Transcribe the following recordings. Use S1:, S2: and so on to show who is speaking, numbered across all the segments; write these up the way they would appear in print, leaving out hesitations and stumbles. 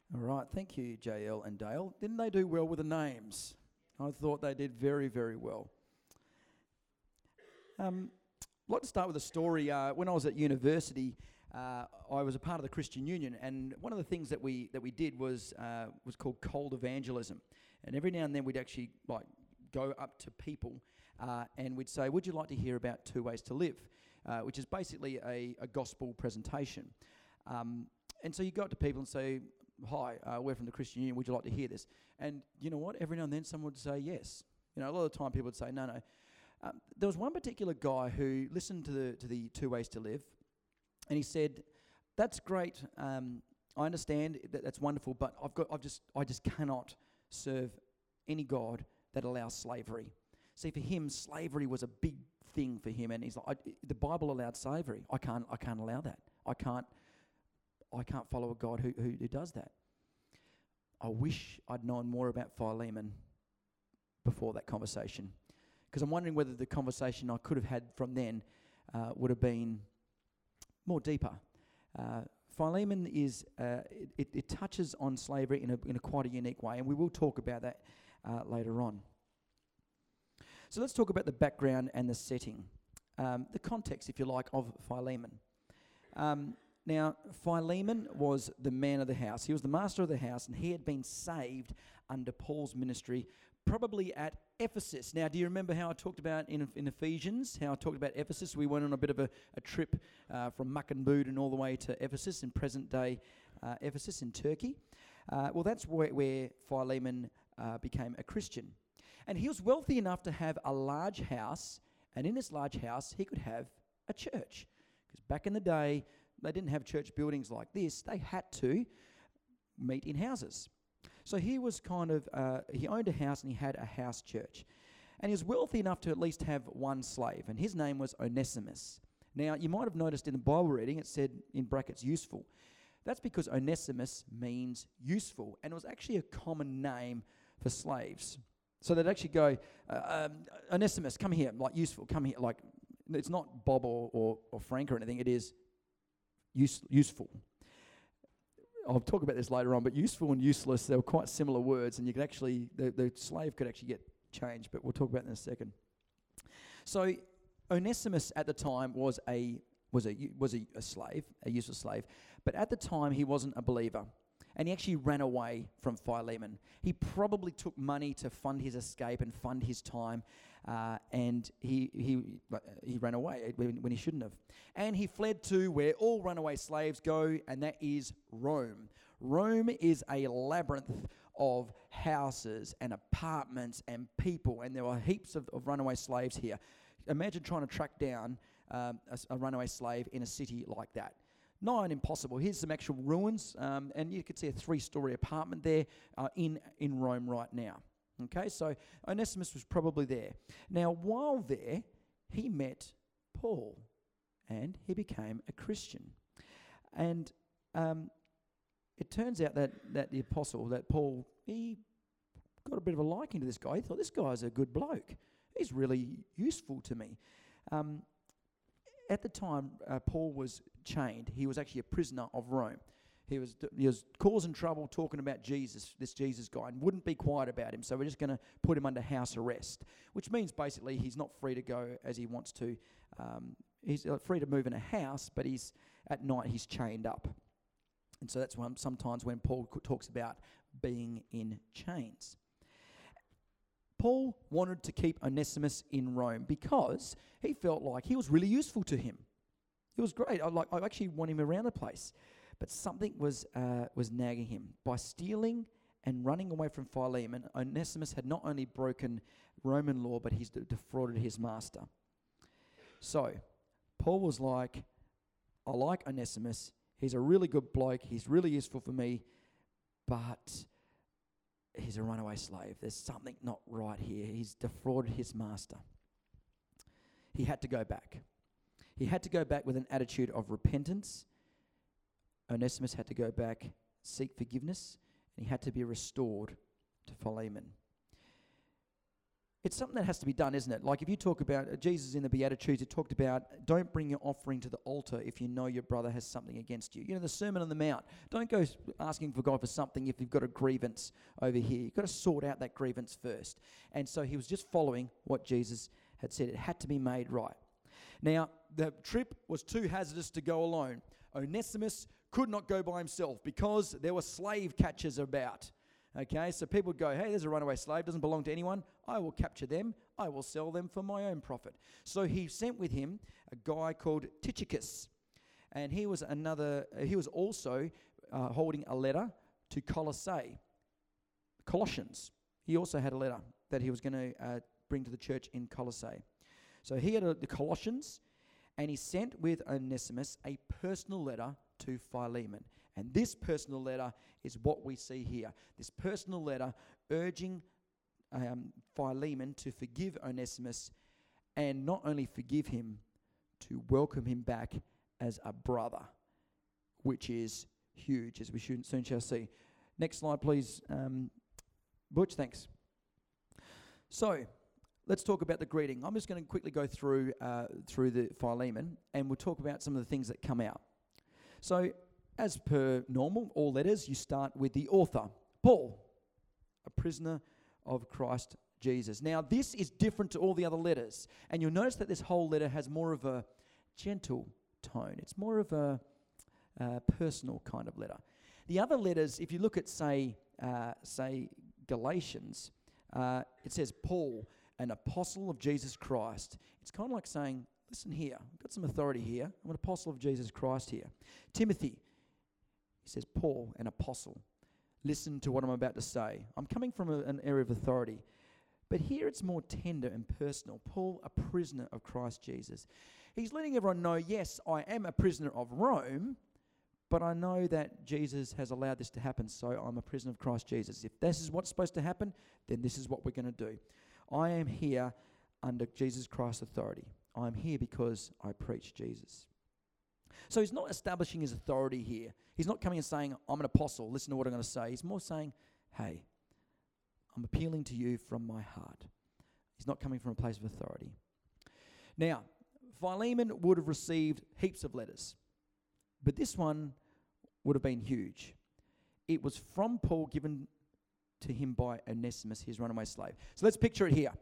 S1: All right, thank you, JL and Dale. Didn't they do well with the names? I thought they did very, very well. I'd like to start with a story. When I was at university, I was a part of the Christian Union, and one of the things that we did was called cold evangelism. And every now and then we'd actually go up to people and we'd say, "Would you like to hear about Two Ways to Live?" Which is basically a gospel presentation. And so you go up to people and say, "Hi, we're from the Christian Union. Would you like to hear this?" And you know what? Every now and then someone would say yes. You know, a lot of the time people would say no. There was one particular guy who listened to the Two Ways to Live, and he said, "That's great. I understand that's wonderful, but I just cannot serve any God that allows slavery." See, for him, slavery was a big thing for him, and he's like, "The Bible allowed slavery. I can't allow that. I can't follow a God who does that." I wish I'd known more about Philemon before that conversation, because I'm wondering whether the conversation I could have had from then would have been more deeper. Philemon is it touches on slavery in a quite a unique way, and we will talk about that later on. So let's talk about the background and the setting, the context, if you like, of Philemon. Now, Philemon was the man of the house. He was the master of the house, and he had been saved under Paul's ministry, probably at Ephesus. Now, do you remember how I talked about in Ephesians, how I talked about Ephesus? We went on a bit of a trip from Mackenboot and all the way to Ephesus, in present-day Ephesus in Turkey. Well, that's where Philemon became a Christian. And he was wealthy enough to have a large house, and in this large house, he could have a church. Because back in the day, they didn't have church buildings like this. They had to meet in houses. So he was he owned a house and he had a house church. And he was wealthy enough to at least have one slave, and his name was Onesimus. Now, you might have noticed in the Bible reading, it said in brackets, useful. That's because Onesimus means useful, and it was actually a common name for slaves. So they'd actually go, "Onesimus, come here," like useful, come here. Like, it's not Bob or Frank or anything, it is useful. I'll talk about this later on, but useful and useless, they were quite similar words, and you could actually, the slave could actually get changed, but we'll talk about that in a second. So Onesimus at the time was a slave, a useless slave, but at the time he wasn't a believer, and he actually ran away from Philemon. He probably took money to fund his escape and fund his time, and he ran away when he shouldn't have. And he fled to where all runaway slaves go, and that is Rome. Rome is a labyrinth of houses and apartments and people, and there are heaps of runaway slaves here. Imagine trying to track down a runaway slave in a city like that. Not impossible. Here's some actual ruins, and you could see a 3-story apartment there in Rome right now. Okay, so Onesimus was probably there. Now, while there, he met Paul, and he became a Christian. And it turns out that the apostle, that Paul, he got a bit of a liking to this guy. He thought, this guy's a good bloke. He's really useful to me. At the time, Paul was chained. He was actually a prisoner of Rome. He was causing trouble, talking about Jesus, this Jesus guy, and wouldn't be quiet about him. So we're just going to put him under house arrest, which means basically he's not free to go as he wants to. He's free to move in a house, but at night he's chained up. And so that's sometimes when Paul talks about being in chains. Paul wanted to keep Onesimus in Rome because he felt like he was really useful to him. It was great. I actually want him around the place. But something was nagging him. By stealing and running away from Philemon, Onesimus had not only broken Roman law, but he's defrauded his master. So Paul was like, I like Onesimus. He's a really good bloke. He's really useful for me. But he's a runaway slave. There's something not right here. He's defrauded his master. He had to go back. He had to go back with an attitude of repentance. Onesimus had to go back, seek forgiveness, and he had to be restored to Philemon. it's something that has to be done, isn't it? Like if you talk about Jesus in the Beatitudes, it talked about don't bring your offering to the altar if you know your brother has something against you. You know, the Sermon on the Mount. Don't go asking for God for something if you've got a grievance over here. You've got to sort out that grievance first. And so he was just following what Jesus had said. It had to be made right. Now, the trip was too hazardous to go alone. Onesimus could not go by himself because there were slave catchers about. Okay, so people would go, hey, there's a runaway slave, doesn't belong to anyone. I will capture them. I will sell them for my own profit. So he sent with him a guy called Tychicus. And he was also holding a letter to Colossians. He also had a letter that he was going to bring to the church in Colossae. So he had the Colossians, and he sent with Onesimus a personal letter to Philemon. And this personal letter is what we see here. This personal letter urging Philemon to forgive Onesimus, and not only forgive him, to welcome him back as a brother, which is huge, as we soon shall see. Next slide, please. Butch, thanks. So, let's talk about the greeting. I'm just going to quickly go through the Philemon, and we'll talk about some of the things that come out. So, as per normal, all letters, you start with the author, Paul, a prisoner of Christ Jesus. Now, this is different to all the other letters, and you'll notice that this whole letter has more of a gentle tone. It's more of a personal kind of letter. The other letters, if you look at, say Galatians, it says, Paul, an apostle of Jesus Christ. It's kind of like saying, listen here, I've got some authority here. I'm an apostle of Jesus Christ here. Timothy, he says, Paul, an apostle. Listen to what I'm about to say. I'm coming from an area of authority. But here it's more tender and personal. Paul, a prisoner of Christ Jesus. He's letting everyone know, yes, I am a prisoner of Rome, but I know that Jesus has allowed this to happen, so I'm a prisoner of Christ Jesus. If this is what's supposed to happen, then this is what we're going to do. I am here under Jesus Christ's authority. I'm here because I preach Jesus. So he's not establishing his authority here. He's not coming and saying, I'm an apostle, listen to what I'm going to say. He's more saying, hey, I'm appealing to you from my heart. He's not coming from a place of authority. Now, Philemon would have received heaps of letters, but this one would have been huge. It was from Paul, given to him by Onesimus, his runaway slave. So let's picture it here.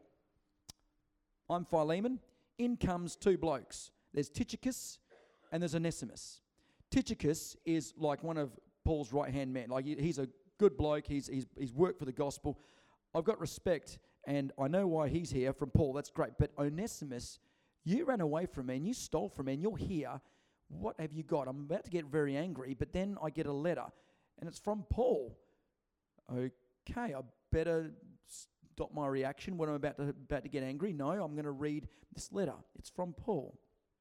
S1: I'm Philemon. In comes two blokes. There's Tychicus and there's Onesimus. Tychicus is like one of Paul's right-hand men. Like he's a good bloke. He's worked for the gospel. I've got respect, and I know why he's here from Paul. That's great. But Onesimus, you ran away from me, and you stole from me, and you're here. What have you got? I'm about to get very angry, but then I get a letter, and it's from Paul. Okay, I better stop my reaction when I'm about to get angry. No, I'm going to read this letter. It's from Paul.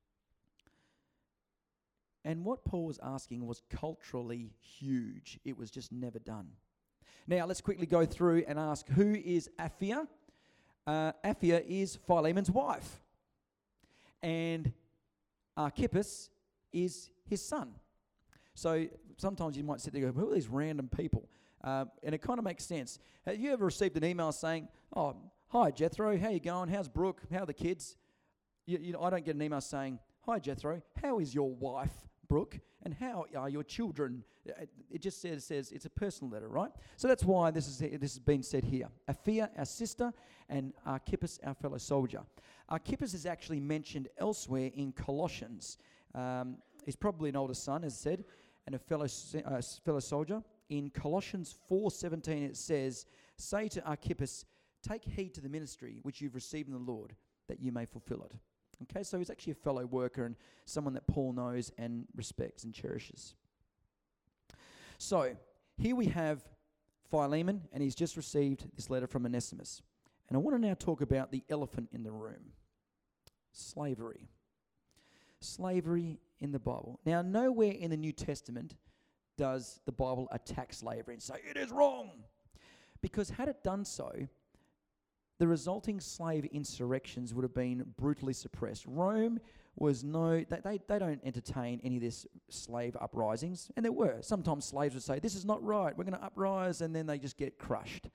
S1: And what Paul was asking was culturally huge. It was just never done. Now, let's quickly go through and ask, who is Apphia? Apphia is Philemon's wife. And Archippus is his son. So sometimes you might sit there and go, who are these random people? And it kind of makes sense. Have you ever received an email saying, oh, hi, Jethro, how you going? How's Brooke? How are the kids? I don't get an email saying, hi, Jethro, how is your wife, Brooke? And how are your children? It just says it's a personal letter, right? So that's why this has been said here. Apphia, our sister, and Archippus, our fellow soldier. Archippus is actually mentioned elsewhere in Colossians. He's probably an older son, as I said, and a fellow soldier. In Colossians 4:17 it says, say to Archippus, take heed to the ministry which you've received in the Lord, that you may fulfill it. Okay, so he's actually a fellow worker and someone that Paul knows and respects and cherishes. So, here we have Philemon, and he's just received this letter from Onesimus. And I want to now talk about the elephant in the room. Slavery. Slavery in the Bible. Now, nowhere in the New Testament does the Bible attack slavery and say, it is wrong. Because had it done so, the resulting slave insurrections would have been brutally suppressed. Rome was they don't entertain any of this slave uprisings. And there were. Sometimes slaves would say, this is not right, we're going to uprise, and then they just get crushed.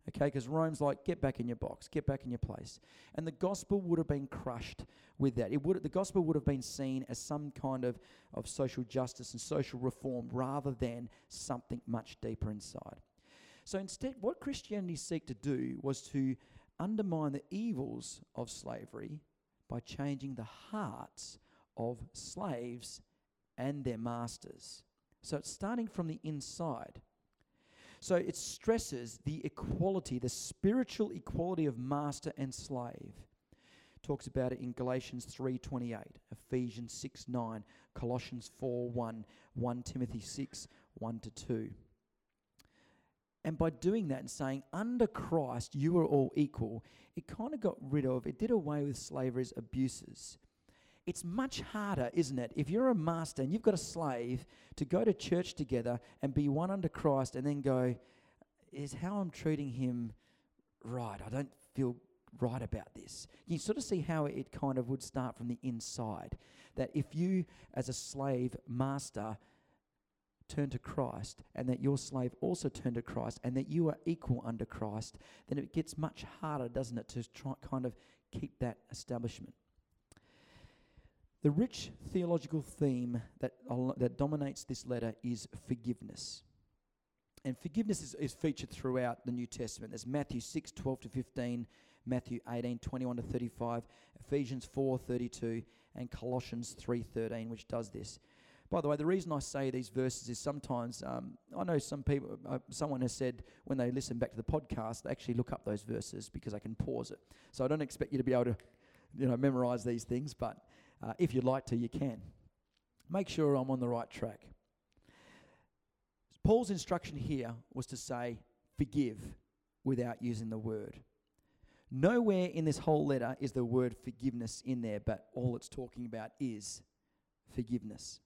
S1: Okay, because Rome's like, get back in your box, get back in your place. And the gospel would have been crushed with that. The gospel would have been seen as some kind of social justice and social reform rather than something much deeper inside. So instead, what Christianity sought to do was to undermine the evils of slavery by changing the hearts of slaves and their masters. So it's starting from the inside. So it stresses the equality, the spiritual equality of master and slave. Talks about it in Galatians 3:28, Ephesians 6:9, Colossians 4:1, 1 Timothy 6:1-2. And by doing that and saying, under Christ you are all equal, it kind of it did away with slavery's abuses. It's much harder, isn't it, if you're a master and you've got a slave, to go to church together and be one under Christ and then go, is how I'm treating him right? I don't feel right about this. You sort of see how it kind of would start from the inside. That if you, as a slave master, turn to Christ and that your slave also turn to Christ and that you are equal under Christ, then it gets much harder, doesn't it, to try kind of keep that establishment. The rich theological theme that dominates this letter is forgiveness. And forgiveness is featured throughout the New Testament. There's Matthew 6:12-15, Matthew 18:21-35, Ephesians 4:32, and Colossians 3:13, which does this. By the way, the reason I say these verses is sometimes, I know some people, someone has said when they listen back to the podcast, they actually look up those verses because I can pause it. So I don't expect you to be able to, memorize these things, but if you'd like to, you can. Make sure I'm on the right track. Paul's instruction here was to say, forgive, without using the word. Nowhere in this whole letter is the word forgiveness in there, but all it's talking about is forgiveness.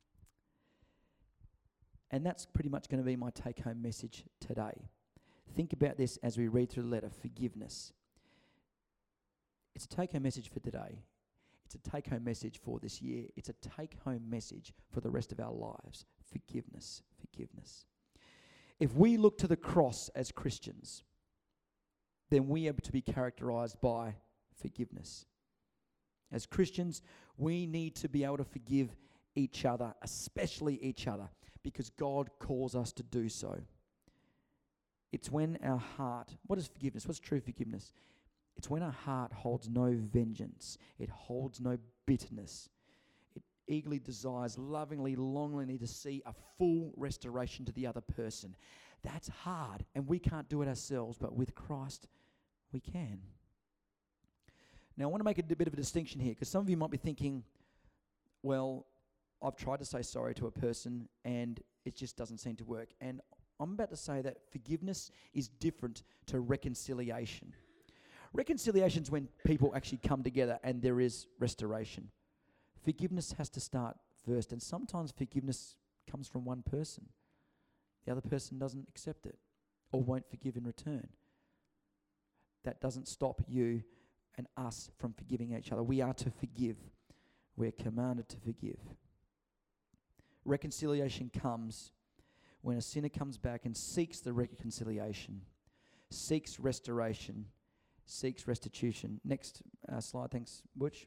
S1: And that's pretty much going to be my take-home message today. Think about this as we read through the letter, forgiveness. It's a take-home message for today. It's a take-home message for this year. It's a take-home message for the rest of our lives. Forgiveness, forgiveness. If we look to the cross as Christians, then we are to be characterized by forgiveness. As Christians, we need to be able to forgive each other, especially each other, because God calls us to do so. It's when our heart, what is forgiveness? What's true forgiveness? It's when our heart holds no vengeance. It holds no bitterness. It eagerly desires, lovingly, longingly to see a full restoration to the other person. That's hard, and we can't do it ourselves, but with Christ, we can. Now, I want to make a bit of a distinction here, because some of you might be thinking, well, I've tried to say sorry to a person, and it just doesn't seem to work. And I'm about to say that forgiveness is different to reconciliation. Reconciliation is when people actually come together and there is restoration. Forgiveness has to start first, and sometimes forgiveness comes from one person. The other person doesn't accept it or won't forgive in return. That doesn't stop you and us from forgiving each other. We are to forgive. We're commanded to forgive. Reconciliation comes when a sinner comes back and seeks the reconciliation, seeks restoration, seeks restitution. Next slide, thanks, Butch.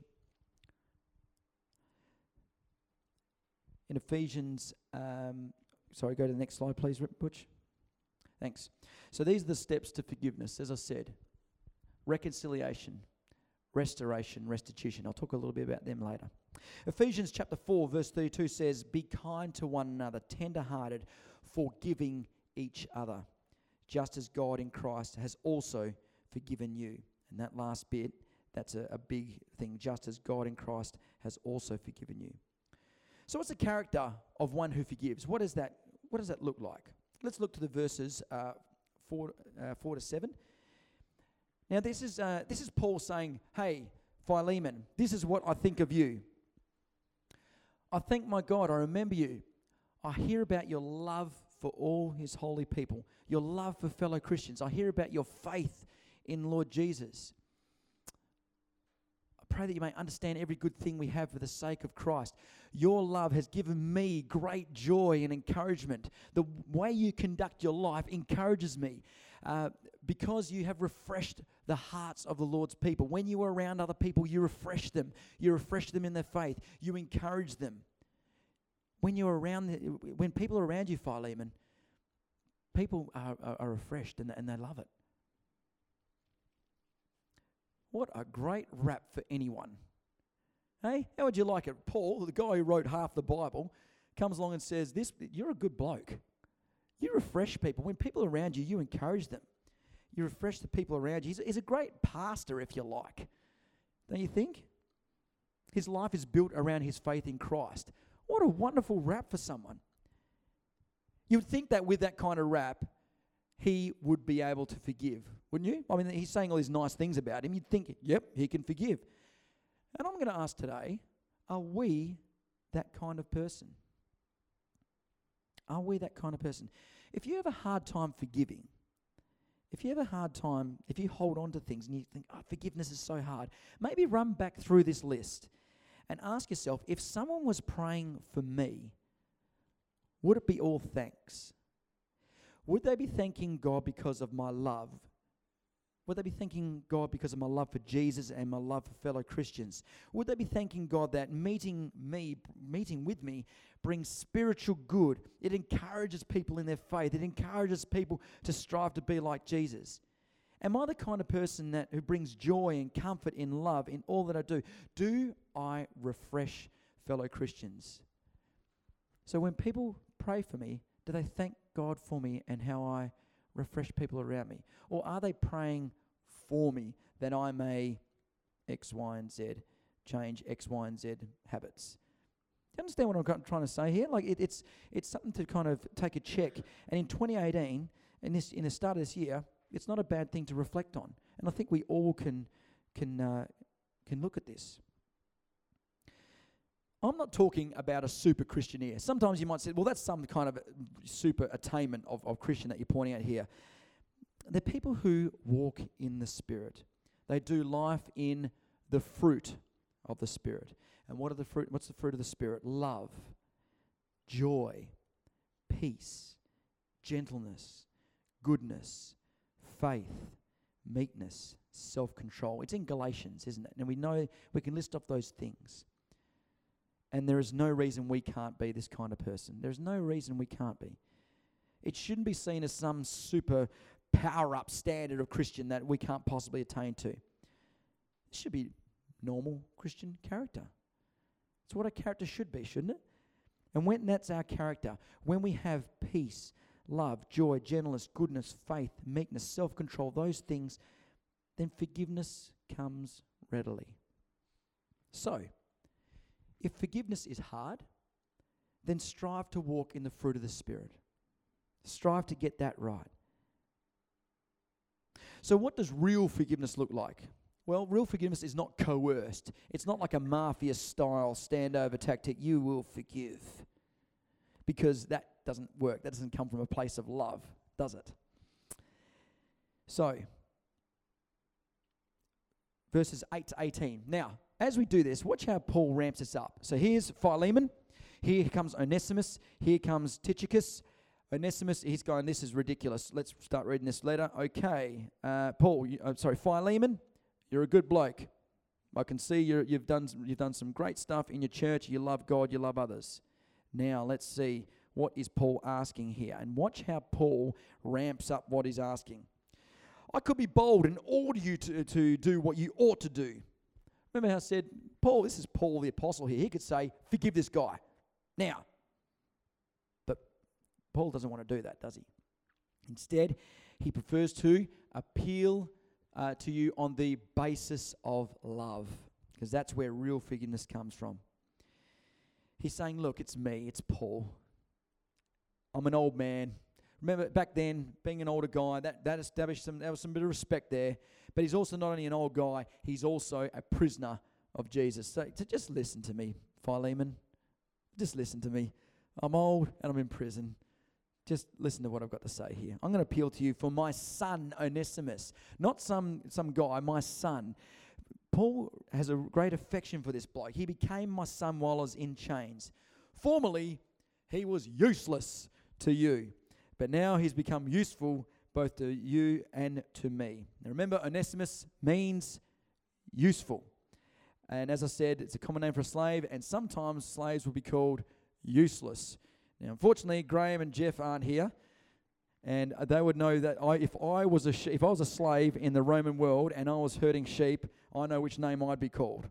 S1: In Ephesians, go to the next slide, please, Butch. Thanks. So these are the steps to forgiveness, as I said. Reconciliation, restoration, restitution. I'll talk a little bit about them later. Ephesians chapter 4, verse 32 says, be kind to one another, tender-hearted, forgiving each other, just as God in Christ has also forgiven you. And that last bit, that's a big thing, just as God in Christ has also forgiven you. So what's the character of one who forgives? What does that look like? Let's look to the verses 4 to 7. Now this is Paul saying, hey, Philemon, this is what I think of you. I thank my God, I remember you. I hear about your love for all his holy people, your love for fellow Christians. I hear about your faith in Lord Jesus. I pray that you may understand every good thing we have for the sake of Christ. Your love has given me great joy and encouragement. The way you conduct your life encourages me because you have refreshed the hearts of the Lord's people. When you are around other people, you refresh them. You refresh them in their faith. You encourage them. When people are around you, Philemon, people are refreshed and they love it. What a great rap for anyone. Hey, how would you like it? Paul, the guy who wrote half the Bible, comes along and says, you're a good bloke. You refresh people. When people are around you, you encourage them. You refresh the people around you. He's a great pastor, if you like. Don't you think? His life is built around his faith in Christ. What a wonderful rap for someone. You would think that with that kind of rap, he would be able to forgive, wouldn't you? I mean, he's saying all these nice things about him. You'd think, yep, he can forgive. And I'm going to ask today, are we that kind of person? Are we that kind of person? If you have a hard time forgiving, if you hold on to things and you think, forgiveness is so hard, maybe run back through this list and ask yourself, if someone was praying for me, would it be all thanks? Would they be thanking God because of my love? Would they be thanking God because of my love for Jesus and my love for fellow Christians? Would they be thanking God that meeting with me brings spiritual good? It encourages people in their faith. It encourages people to strive to be like Jesus. Am I the kind of person who brings joy and comfort in love in all that I do? Do I refresh fellow Christians? So when people pray for me, do they thank God for me and how I refresh people around me? Or are they praying for me that I may X, Y, and Z, change X, Y, and Z habits? Do you understand what I'm trying to say here? Like it's something to kind of take a check. And in 2018, in the start of this year, it's not a bad thing to reflect on. And I think we all can look at this. I'm not talking about a super Christian here. Sometimes you might say, well, that's some kind of super attainment of Christian that you're pointing out here. They're people who walk in the Spirit. They do life in the fruit of the Spirit. And what's the fruit of the Spirit? Love, joy, peace, gentleness, goodness, faith, meekness, self-control. It's in Galatians, isn't it? And we know we can list off those things. And there is no reason we can't be this kind of person. There's no reason we can't be. It shouldn't be seen as some super power-up standard of Christian that we can't possibly attain to. It should be normal Christian character. It's what a character should be, shouldn't it? And when that's our character, when we have peace, love, joy, gentleness, goodness, faith, meekness, self-control, those things, then forgiveness comes readily. So, if forgiveness is hard, then strive to walk in the fruit of the Spirit. Strive to get that right. So what does real forgiveness look like? Well, real forgiveness is not coerced. It's not like a mafia-style standover tactic. You will forgive. Because that doesn't work. That doesn't come from a place of love, does it? So, verses 8 to 18. Now, as we do this, watch how Paul ramps us up. So here's Philemon. Here comes Onesimus. Here comes Tychicus. Onesimus, he's going, this is ridiculous. Let's start reading this letter. Okay. Philemon, you're a good bloke. I can see you've done some great stuff in your church. You love God. You love others. Now, let's see, what is Paul asking here? And watch how Paul ramps up what he's asking. I could be bold and order you to do what you ought to do. Remember how I said, Paul, this is Paul the apostle here. He could say, forgive this guy now. But Paul doesn't want to do that, does he? Instead, he prefers to appeal to you on the basis of love, because that's where real forgiveness comes from. He's saying, look, it's me, it's Paul. I'm an old man. Remember, back then, being an older guy, that established there was some bit of respect there. But he's also not only an old guy, he's also a prisoner of Jesus. So just listen to me, Philemon. Just listen to me. I'm old and I'm in prison. Just listen to what I've got to say here. I'm going to appeal to you for my son, Onesimus. Not some guy, my son. Paul has a great affection for this bloke. He became my son while I was in chains. Formerly, he was useless to you, but now he's become useful both to you and to me. Now remember, Onesimus means useful. And as I said, it's a common name for a slave, and sometimes slaves will be called useless. Now, unfortunately, Graham and Jeff aren't here, and they would know that if I was a slave in the Roman world and I was herding sheep, I know which name I'd be called.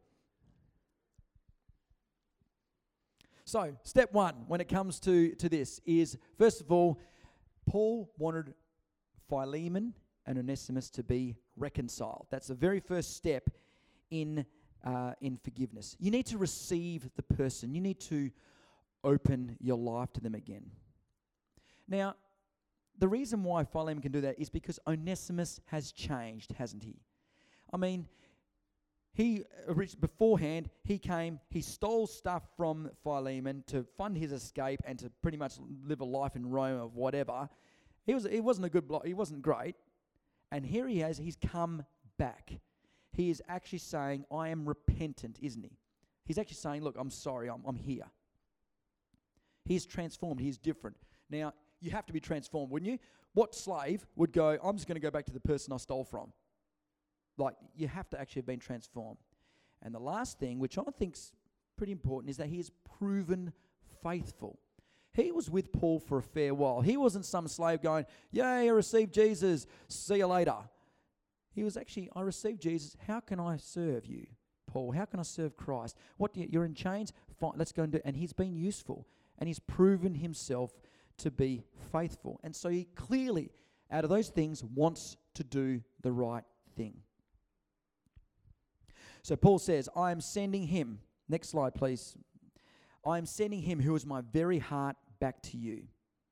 S1: So, step one when it comes to this is, first of all, Paul wanted Philemon and Onesimus to be reconciled. That's the very first step in forgiveness. You need to receive the person. You need to open your life to them again. Now, the reason why Philemon can do that is because Onesimus has changed, hasn't he? I mean, beforehand, he came, he stole stuff from Philemon to fund his escape and to pretty much live a life in Rome or whatever. He wasn't a good bloke, he wasn't great. And here he's come back. He is actually saying, I am repentant, isn't he? He's actually saying, look, I'm sorry, I'm here. He's transformed, he's different. Now, you have to be transformed, wouldn't you? What slave would go, I'm just going to go back to the person I stole from? Like, you have to actually have been transformed. And the last thing, which I think's pretty important, is that he is proven faithful. He was with Paul for a fair while. He wasn't some slave going, yay, I received Jesus, see you later. He was actually, I received Jesus, how can I serve you, Paul? How can I serve Christ? You're in chains? Fine, let's go and do it. And he's been useful. And he's proven himself to be faithful. And so he clearly, out of those things, wants to do the right thing. So Paul says, I am sending him. Next slide, please. I am sending him who is my very heart back to you.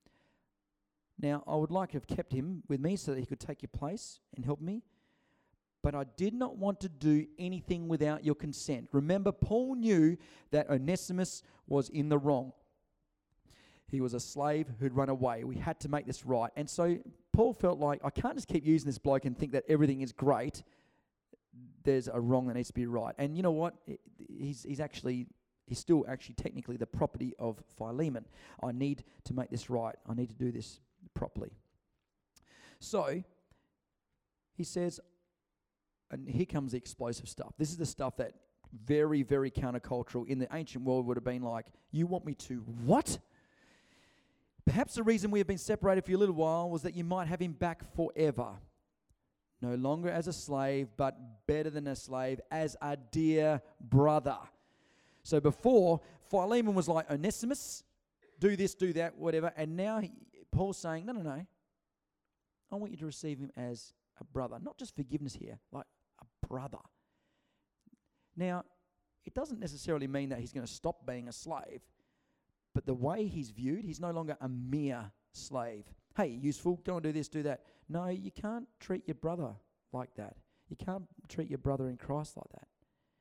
S1: Now, I would like to have kept him with me so that he could take your place and help me. But I did not want to do anything without your consent. Remember, Paul knew that Onesimus was in the wrong. He was a slave who'd run away. We had to make this right. And so Paul felt like, I can't just keep using this bloke and think that everything is great. There's a wrong that needs to be right. And you know what? He's still actually technically the property of Philemon. I need to make this right. I need to do this properly. So he says, and here comes the explosive stuff. This is the stuff that very, very countercultural in the ancient world would have been like, you want me to what? Perhaps the reason we have been separated for a little while was that you might have him back forever. No longer as a slave, but better than a slave, as a dear brother. So before, Philemon was like, Onesimus, do this, do that, whatever. And now Paul's saying, no. I want you to receive him as a brother. Not just forgiveness here, like a brother. Now, it doesn't necessarily mean that he's going to stop being a slave. But the way he's viewed, he's no longer a mere slave. Hey, useful, go and do this, do that. No, you can't treat your brother like that. You can't treat your brother in Christ like that.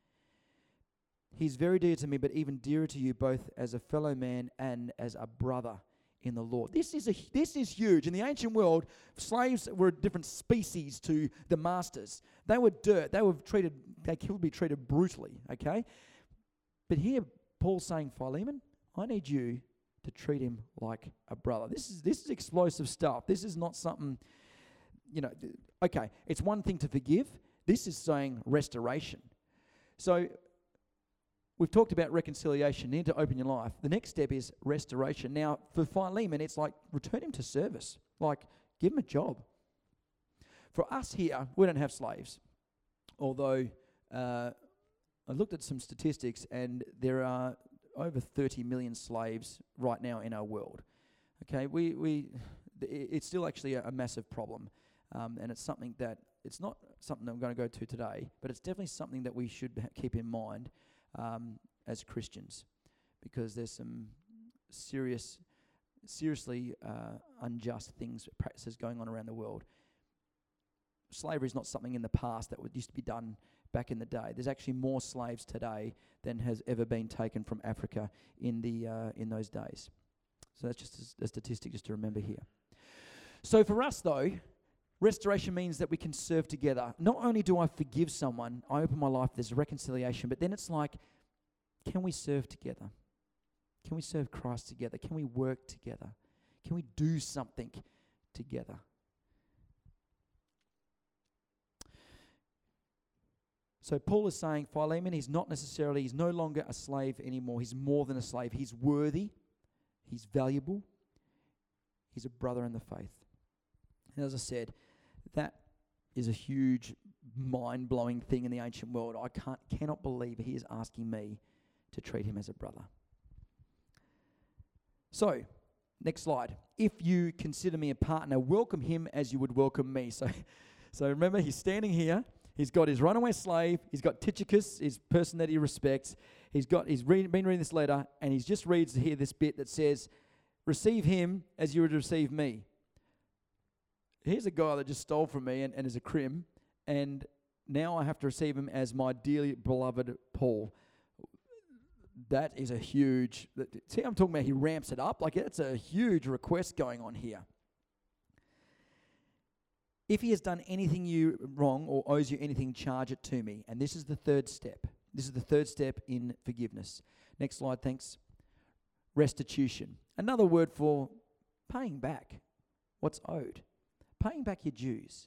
S1: He's very dear to me, but even dearer to you both as a fellow man and as a brother in the Lord. This is huge. In the ancient world, slaves were a different species to the masters. They were dirt. They could be treated brutally, okay? But here, Paul's saying, Philemon, I need you to treat him like a brother. This is explosive stuff. This is not something, okay, it's one thing to forgive. This is saying restoration. So we've talked about reconciliation. You need to open your life. The next step is restoration. Now, for Philemon, it's like return him to service. Like, give him a job. For us here, we don't have slaves. Although I looked at some statistics and there are over 30 million slaves right now in our world. Okay, it's still actually a massive problem, and it's something that it's not something that I'm going to go to today, but it's definitely something that we should keep in mind as Christians, because there's some seriously unjust practices going on around the world. Slavery is not something in the past that used to be done back in the day. There's actually more slaves today than has ever been taken from Africa in those days. So that's just a statistic just to remember here. So for us though, Restoration means that we can serve together. Not only do I forgive someone, I open my life, there's a reconciliation, but then it's like, can we serve together? Can we serve Christ together? Can we work together? Can we do something together? So Paul is saying Philemon, he's no longer a slave anymore. He's more than a slave. He's worthy. He's valuable. He's a brother in the faith. And as I said, that is a huge, mind-blowing thing in the ancient world. I cannot believe he is asking me to treat him as a brother. So, next slide. If you consider me a partner, welcome him as you would welcome me. So remember, he's standing here. He's got his runaway slave. He's got Tychicus, his person that he respects. He's been reading this letter, and he just reads here this bit that says, receive him as you would receive me. Here's a guy that just stole from me and is a crim, and now I have to receive him as my dearly beloved Paul. That is a huge... See, I'm talking about he ramps it up. Like, it's a huge request going on here. If he has done anything you wrong or owes you anything, charge it to me. And this is the third step. This is the third step in forgiveness. Next slide, thanks. Restitution. Another word for paying back what's owed. Paying back your dues.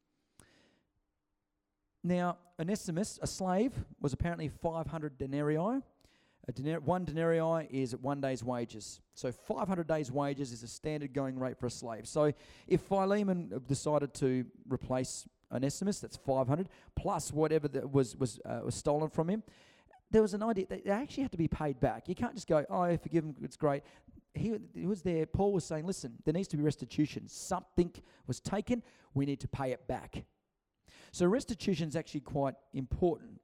S1: Now, Onesimus, a slave, was apparently 500 denarii. One denarii is 1 day's wages. So 500 days' wages is a standard going rate for a slave. So if Philemon decided to replace Onesimus, that's 500, plus whatever that was stolen from him, there was an idea that they actually had to be paid back. You can't just go, oh, forgive him, it's great. He was there, Paul was saying, listen, there needs to be restitution. Something was taken, we need to pay it back. So restitution is actually quite important.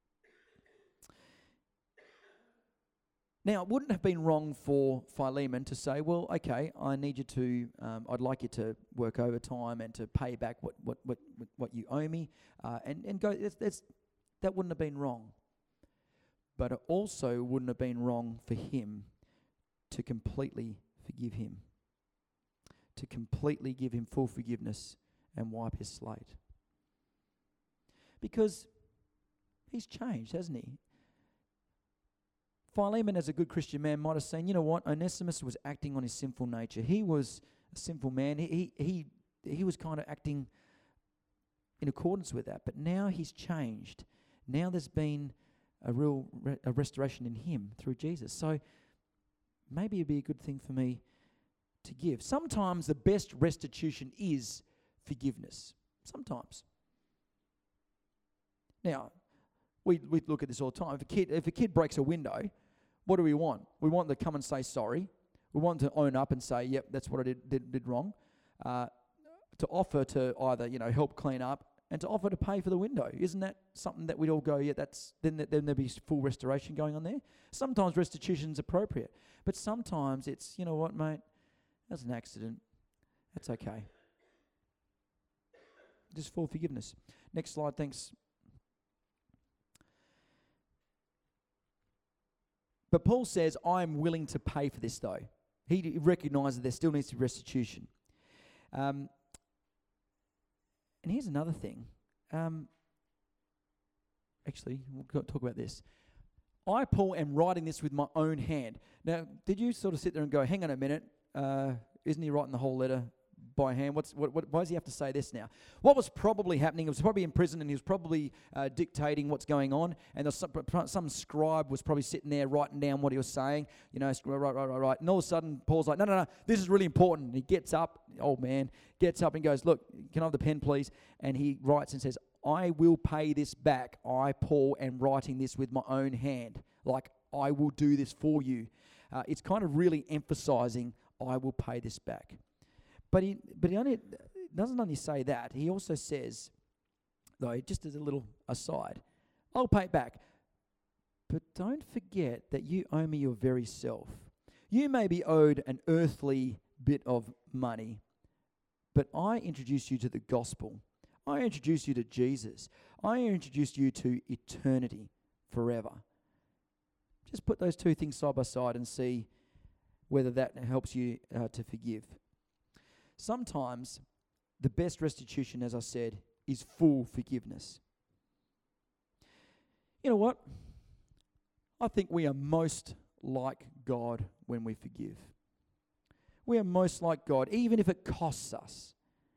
S1: Now, it wouldn't have been wrong for Philemon to say, well, okay, I need you to, I'd like you to work overtime and to pay back what you owe me, and go. That wouldn't have been wrong. But it also wouldn't have been wrong for him to completely forgive him, to completely give him full forgiveness and wipe his slate. Because he's changed, hasn't he? Philemon, as a good Christian man, might have seen, you know what, Onesimus was acting on his sinful nature. He was a sinful man. He was kind of acting in accordance with that. But now he's changed. Now there's been a real a restoration in him through Jesus. So maybe it'd be a good thing for me to give. Sometimes the best restitution is forgiveness. Sometimes. Now, we look at this all the time. If a kid breaks a window, what do we want? We want them to come and say sorry. We want them to own up and say, yep, that's what I did wrong. To offer to either, help clean up and to offer to pay for the window. Isn't that something that we'd all go, yeah, then there'd be full restoration going on there? Sometimes restitution's appropriate. But sometimes it's, you know what, mate, that's an accident. That's okay. Just full forgiveness. Next slide, thanks. But Paul says, I'm willing to pay for this, though. He recognises there still needs to be restitution. And here's another thing. Actually, we'll talk about this. I, Paul, am writing this with my own hand. Now, did you sort of sit there and go, hang on a minute, isn't he writing the whole letter by hand? Why does he have to say this now? What was probably happening, he was probably in prison and he was probably dictating what's going on, and some scribe was probably sitting there writing down what he was saying, right. And all of a sudden, Paul's like, no, this is really important. And he gets up, old man, gets up and goes, look, can I have the pen, please? And he writes and says, I will pay this back. I, Paul, am writing this with my own hand. Like, I will do this for you. It's kind of really emphasizing, I will pay this back. But he doesn't only say that. He also says, though, just as a little aside, I'll pay it back. But don't forget that you owe me your very self. You may be owed an earthly bit of money, but I introduce you to the gospel. I introduce you to Jesus. I introduce you to eternity forever. Just put those two things side by side and see whether that helps you to forgive. Sometimes the best restitution, as I said, is full forgiveness. You know what? I think we are most like God when we forgive. We are most like God, even if it costs us.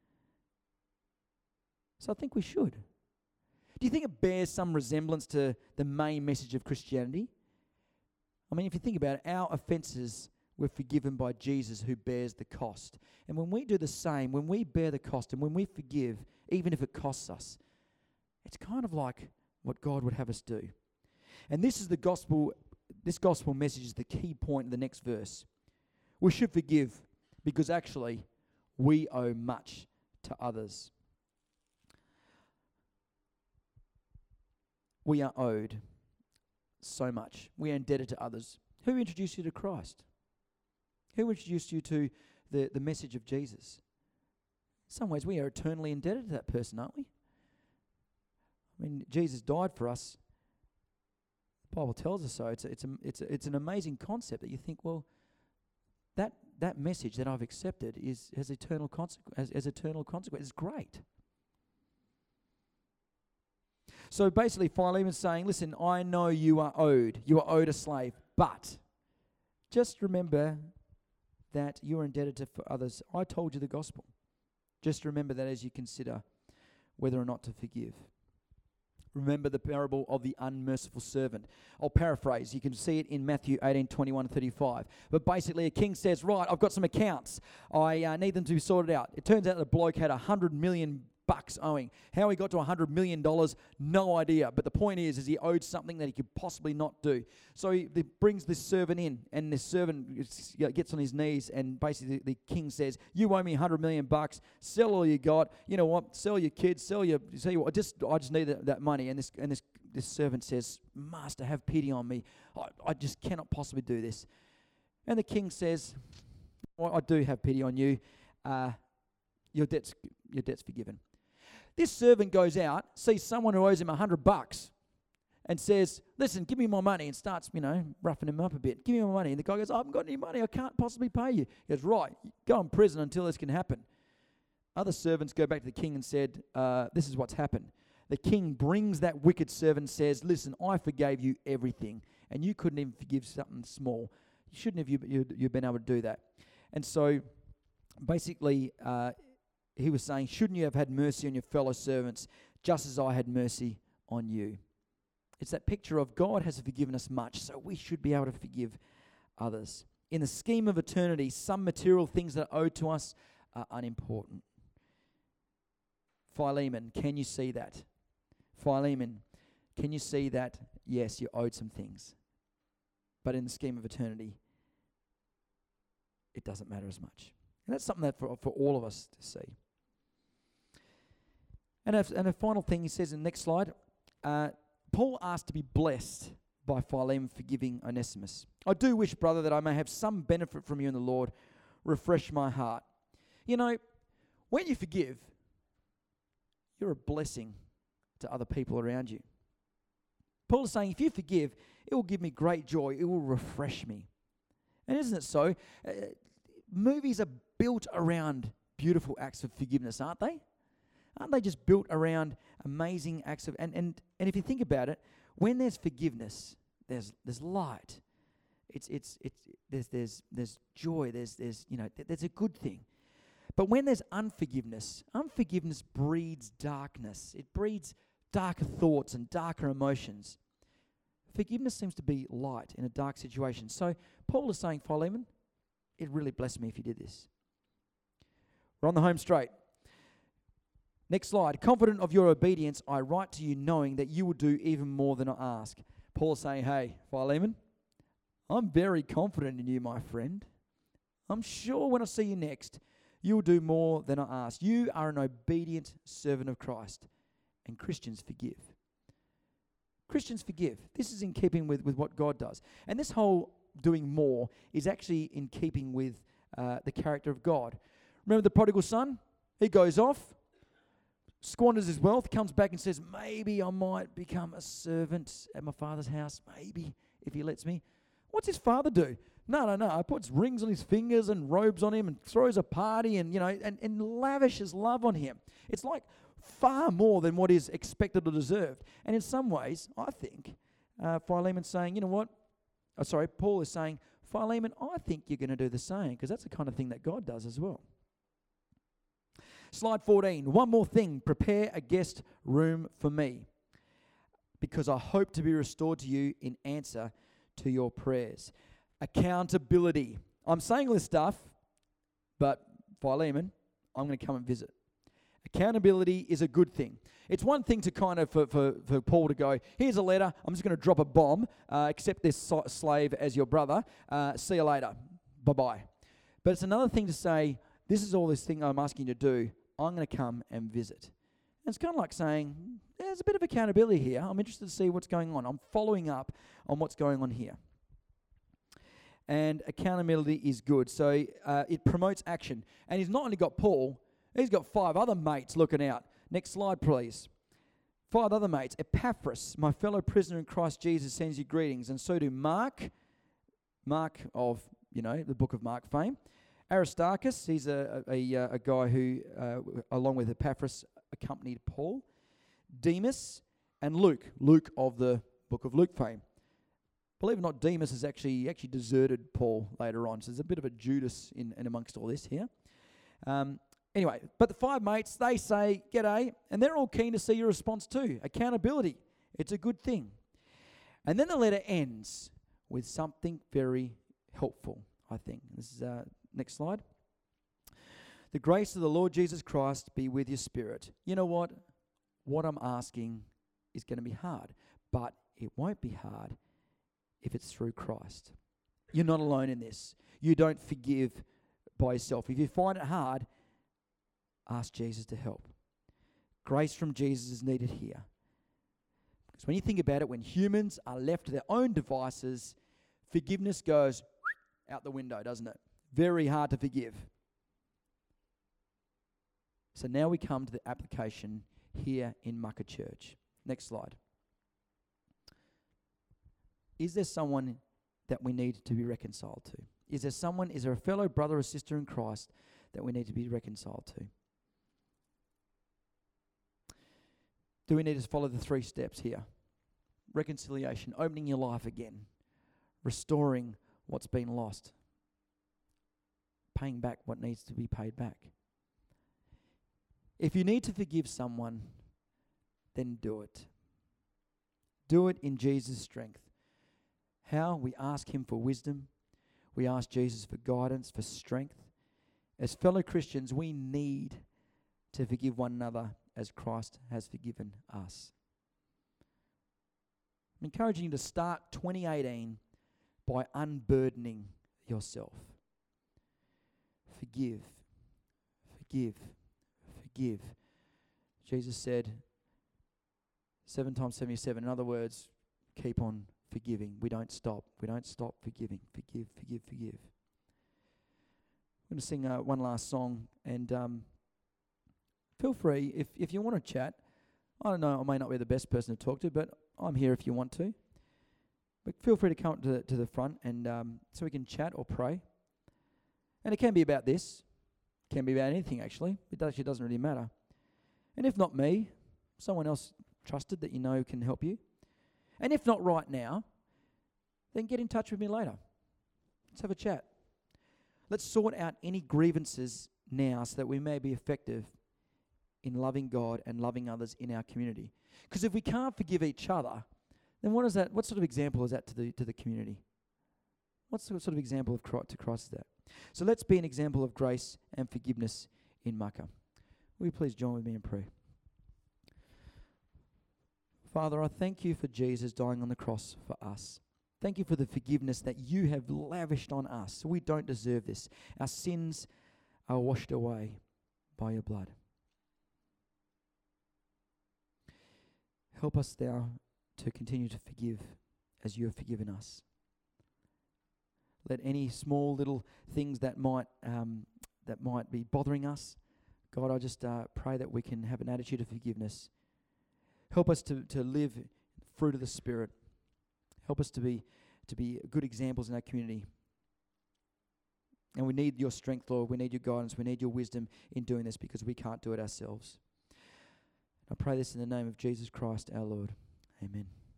S1: So I think we should. Do you think it bears some resemblance to the main message of Christianity? I mean, if you think about it, our offenses were forgiven by Jesus, who bears the cost. And when we do the same, when we bear the cost and when we forgive, even if it costs us, it's kind of like what God would have us do. And this is the gospel. This gospel message is the key point in the next verse. We should forgive because actually we owe much to others. We are owed so much. We are indebted to others. Who introduced you to Christ? Who introduced you to the message of Jesus? In some ways, we are eternally indebted to that person, aren't we? I mean, Jesus died for us. The Bible tells us so. It's an amazing concept that you think, well, that message that I've accepted has eternal consequence. As eternal consequence, it's great. So basically, Philemon's saying, listen, I know you are owed a slave, but just remember that you are indebted to others. I told you the gospel. Just remember that as you consider whether or not to forgive. Remember the parable of the unmerciful servant. I'll paraphrase. You can see it in Matthew 18:21-35. But basically, a king says, right, I've got some accounts. I need them to be sorted out. It turns out the bloke had $100 million owing. How he got to $100 million, no idea. But the point is he owed something that he could possibly not do. So he brings this servant in, and this servant gets on his knees, and basically the king says, you owe me $100 million, sell all you got, you know what, sell your kids, I just need that money. And this servant says, Master, have pity on me. I just cannot possibly do this. And the king says, well, I do have pity on you. Your debt's forgiven. This servant goes out, sees someone who owes him $100 and says, listen, give me my money, and starts, roughing him up a bit. Give me my money. And the guy goes, I haven't got any money. I can't possibly pay you. He goes, right, go in prison until this can happen. Other servants go back to the king and said, this is what's happened. The king brings that wicked servant and says, listen, I forgave you everything, and you couldn't even forgive something small. You shouldn't have you been able to do that. And so basically, he was saying, shouldn't you have had mercy on your fellow servants, just as I had mercy on you? It's that picture of God has forgiven us much, so we should be able to forgive others. In the scheme of eternity, some material things that are owed to us are unimportant. Philemon, can you see that? Philemon, can you see that? Yes, you're owed some things. But in the scheme of eternity, it doesn't matter as much. And that's something that for all of us to see. And a final thing he says in the next slide, Paul asked to be blessed by Philemon for giving Onesimus. I do wish, brother, that I may have some benefit from you in the Lord. Refresh my heart. When you forgive, you're a blessing to other people around you. Paul is saying, if you forgive, it will give me great joy. It will refresh me. And isn't it so? Movies are built around beautiful acts of forgiveness, aren't they? Aren't they just built around amazing acts of... And if you think about it, when there's forgiveness, there's light. There's joy. There's a good thing. But when there's unforgiveness breeds darkness. It breeds darker thoughts and darker emotions. Forgiveness seems to be light in a dark situation. So Paul is saying, Philemon, it really blessed me if you did this. We're on the home straight. Next slide. Confident of your obedience, I write to you knowing that you will do even more than I ask. Paul is saying, hey, Philemon, I'm very confident in you, my friend. I'm sure when I see you next, you will do more than I ask. You are an obedient servant of Christ. And Christians forgive. Christians forgive. This is in keeping with what God does. And this whole doing more is actually in keeping with the character of God. Remember the prodigal son? He goes off, squanders his wealth, comes back and says, maybe I might become a servant at my father's house, maybe, if he lets me. What's his father do? No. Puts rings on his fingers and robes on him and throws a party and, and lavishes love on him. It's like far more than what is expected or deserved. And in some ways, I think Philemon's saying, you know what? Paul is saying, Philemon, I think you're going to do the same, because that's the kind of thing that God does as well. Slide 14. One more thing. Prepare a guest room for me, because I hope to be restored to you in answer to your prayers. Accountability. I'm saying all this stuff, but Philemon, I'm going to come and visit. Accountability is a good thing. It's one thing to kind of, for Paul to go, here's a letter, I'm just going to drop a bomb, accept this slave as your brother, see you later, bye-bye. But it's another thing to say, this is all this thing I'm asking you to do, I'm going to come and visit. And it's kind of like saying, there's a bit of accountability here, I'm interested to see what's going on, I'm following up on what's going on here. And accountability is good, so it promotes action. And he's not only got Paul, he's got 5 other mates looking out. Next slide, please. 5 other mates. Epaphras, my fellow prisoner in Christ Jesus, sends you greetings. And so do Mark of, the book of Mark fame. Aristarchus, he's a guy who, along with Epaphras, accompanied Paul. Demas and Luke of the book of Luke fame. Believe it or not, Demas has actually deserted Paul later on. So there's a bit of a Judas in amongst all this here. Anyway, but the 5 mates, they say, g'day, and they're all keen to see your response too. Accountability, it's a good thing. And then the letter ends with something very helpful, I think. This is next slide. The grace of the Lord Jesus Christ be with your spirit. You know what? What I'm asking is going to be hard, but it won't be hard if it's through Christ. You're not alone in this. You don't forgive by yourself. If you find it hard, ask Jesus to help. Grace from Jesus is needed here. Because when you think about it, when humans are left to their own devices, forgiveness goes out the window, doesn't it? Very hard to forgive. So now we come to the application here in Mucka Church. Next slide. Is there someone that we need to be reconciled to? Is there a fellow brother or sister in Christ that we need to be reconciled to? Do we need to follow the 3 steps here? Reconciliation, opening your life again, restoring what's been lost, paying back what needs to be paid back. If you need to forgive someone, then do it. Do it in Jesus' strength. How? We ask him for wisdom. We ask Jesus for guidance, for strength. As fellow Christians, we need to forgive one another as Christ has forgiven us. I'm encouraging you to start 2018 by unburdening yourself. Forgive. Jesus said 7 times 77. In other words, keep on forgiving. We don't stop forgiving. Forgive. I'm going to sing one last song, and feel free, if you want to chat. I don't know, I may not be the best person to talk to, but I'm here if you want to. But feel free to come up to the front, and so we can chat or pray. And it can be about this. It can be about anything, actually. It actually doesn't really matter. And if not me, someone else trusted that you know can help you. And if not right now, then get in touch with me later. Let's have a chat. Let's sort out any grievances now so that we may be effective in loving God and loving others in our community. Because if we can't forgive each other, then what sort of example is that to the community? What sort of example of Christ is that? So let's be an example of grace and forgiveness in Mucka. Will you please join with me in prayer? Father, I thank you for Jesus dying on the cross for us. Thank you for the forgiveness that you have lavished on us. We don't deserve this. Our sins are washed away by your blood. Help us now to continue to forgive as you have forgiven us. Let any small little things that might be bothering us, God, I just pray that we can have an attitude of forgiveness. Help us to live fruit of the Spirit. Help us to be good examples in our community And we need your strength, Lord. We need your guidance. We need your wisdom in doing this because we can't do it ourselves. I pray this in the name of Jesus Christ, our Lord. Amen.